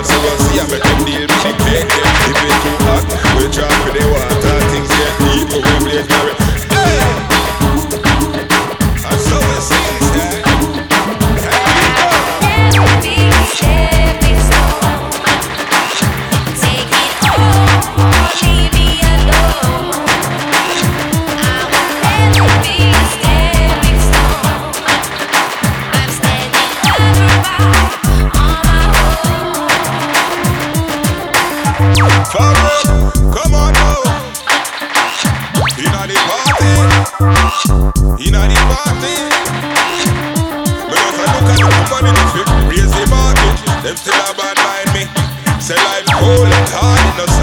so I see I make them deal with the cake. If it's too hot, we drop with the water. Things get deep, but we blaze carry. And so we sing, yeah. Never be stepping stone. Take it all or leave me alone. I will never be a stepping stone. I'm standing upright on my own. Forward, come on now. Inna the party, inna the party. Me just a look at the woman in the fit, raise the market. Them still a bad mind me. Say life cold and hard, it no